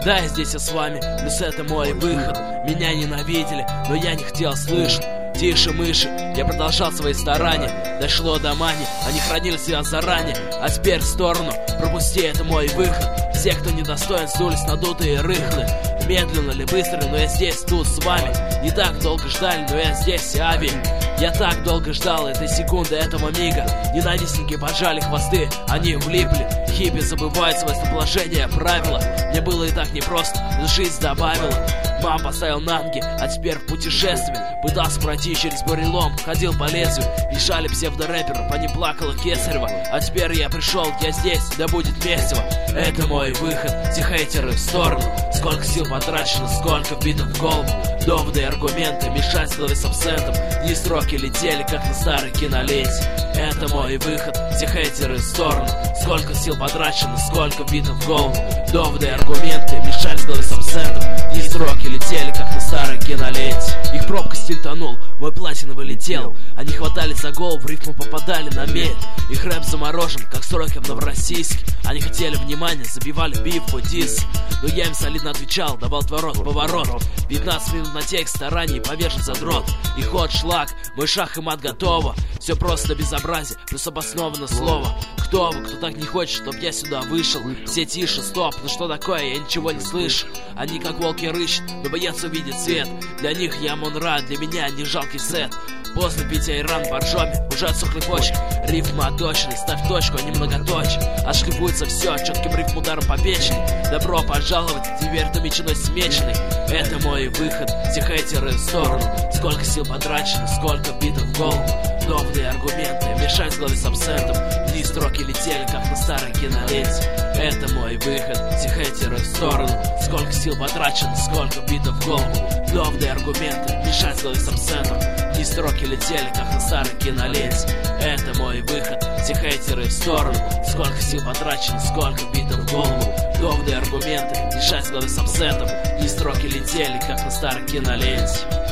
Да, я здесь, я с вами, плюс это мой выход. Меня ненавидели, но я не хотел слышать. Тише мыши, я продолжал свои старания. Дошло до мани, они хранили себя заранее. А теперь в сторону, пропусти, это мой выход. Все, кто недостоин, с улиц надутые и рыхлые. Медленно или быстро, но я здесь, тут с вами. Не так долго ждали, но я здесь, Ави. Я так долго ждал этой секунды, этого мига. Ненавистники поджали хвосты, они влипли. Хиппи забывают свое положение, правила. Мне было и так непросто, но жизнь добавила. Мам поставил на ноги, а теперь в путешествии. Пытался пройти через бурелом, ходил по лезвию. Решали псевдорэперы, по ним плакала Кесарева. А теперь я пришел, я здесь, да будет месиво. Это мой выход, все хейтеры в сторону. Сколько сил потрачено, сколько вбито в голову. Доводы и аргументы мешать с головой с абсентом. Дни сроки летели, как на старой киноленте. Это мой выход, все хейтеры в сторону. Сколько сил потрачено, сколько вбито в голову. Доводы и аргументы мешать с головой с абсентом. Дни сроки летели, как на старой киноленте. Их пробка стиль тонул, мой платиновый летел. Они хватали за голову, в рифму попадали на медь. Их рэп заморожен, как строки в Новороссийске. Они хотели внимания, забивали биф, дис. Но я им солидно отвечал, давал поворот. 15 минут на текст, стараний повешен задрот. И ход шлак, мой шах и мат готово. Все просто безобразие, плюс обосновано слово. Кто вы, кто так не хочет, чтоб я сюда вышел? Все тише, стоп, ну что такое, я ничего не слышу. Они как волки рыщут, но боятся увидеть свет. Для них я Монра, для меня не жалкий сет. После питья Иран боржоми уже отсохли почки. Рифма оточены, ставь точку, они многоточие. Отшлифуется все четким рифм ударом по печени. Добро пожаловать, теперь ты меченой смеченный. Это мой выход, все хейтеры в сторону. Сколько сил потрачено, сколько бито в голову. Доводы и аргументы мешать с головой с абсентом. Дни строки летели, как на старой киноленте. Это мой выход, все хейтеры в сторону. Сколько сил потрачено, сколько бито в голову. Доводы и аргументы мешать с головой с абсентом. Дни строки летели, как на старой киноленте. Это мой выход, все хейтеры в сторону. Сколько сил потрачено, сколько бито в голову. Доводы и аргументы мешать с головой с абсентом. Дни строки летели, как на старой киноленте.